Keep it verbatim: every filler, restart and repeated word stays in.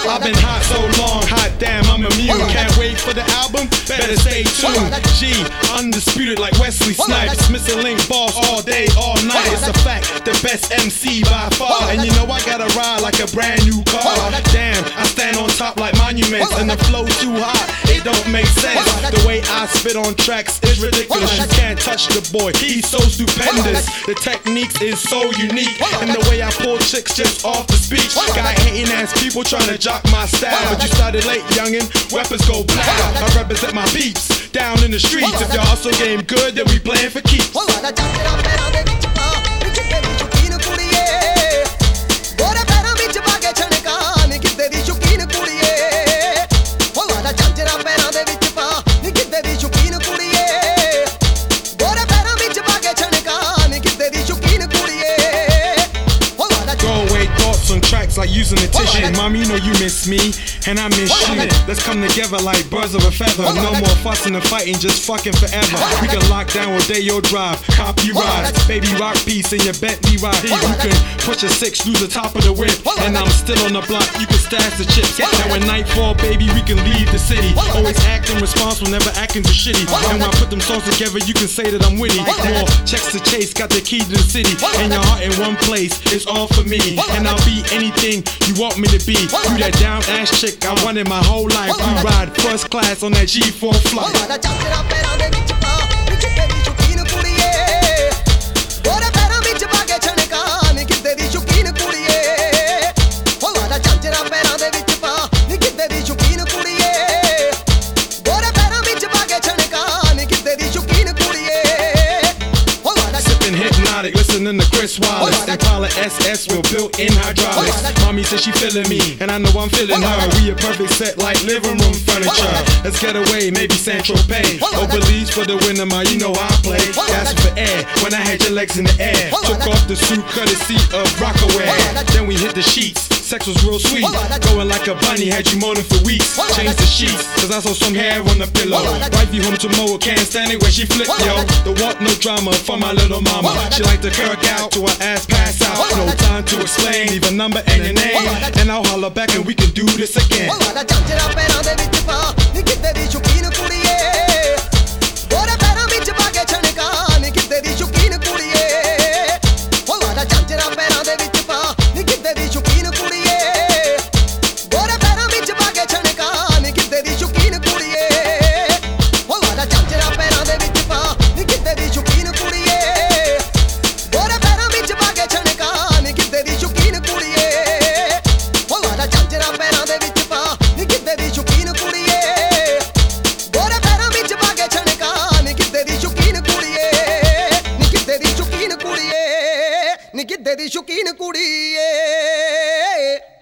I've been hot so long, hot damn, I'm immune. Can't wait for the album, better stay tuned. G, undisputed like Wesley Snipes. Missing Link boss all day, all night. It's a fact, the best M C by far. And you know I gotta ride like a brand new car. Damn, I stand on top like monuments, and the flow too hot, it don't make sense. The way I spit on tracks is ridiculous. You can't touch the boy, he's so stupendous. The technique is so unique, and the way I pull chicks just off the speech. Got hating ass people trying to jock my style, but you started late, youngin'. Weapons go pow. I represent my beats down in the streets. If your hustle game good, then we playing for keeps. On tracks like using a tissue. Mom, you know you miss me, and I miss you. Let's come together like birds of a feather. No more fussing and fighting, just fucking forever. We can lock down all day your drive, copyright. Baby rock piece in your Bentley ride. You can push a six through the top of the whip, and I'm still on the block. You can stash the chips. Now when nightfall, baby, we can leave the city. Always acting responsible, never acting too shitty. And when I put them songs together, you can say that I'm witty. More checks to chase, got the key to the city, and your heart in one place. It's all for me, and I'll be anything you want me to be. You that down ass chick I wanted my whole life. We ride first class on that G four flight. Listening to Chris Wallace, Impala S S with built-in hydraulics. Mommy says she feeling me, and I know I'm feeling her. We a perfect set like living room furniture. Let's get away, maybe Saint-Tropez. Oh, Belize for the winter, ma, you know I play. Gas for air, when I had your legs in the air. Took off the suit, courtesy of Rockaway. Then we hit the sheets. Sex was real sweet, going like a bunny, had you moaning for weeks. Changed the sheets, cause I saw some hair on the pillow. Wife you home tomorrow, can't stand it when she flip, yo. Don't want no drama from my little mama. She like to kirk out to her ass pass out. No time to explain, leave a number and a name, and I'll holler back and we can do this again. ਨੀ ਕਿੱਦੇ ਦੀ ਸ਼ੌਕੀਨ ਕੁੜੀ ਏ।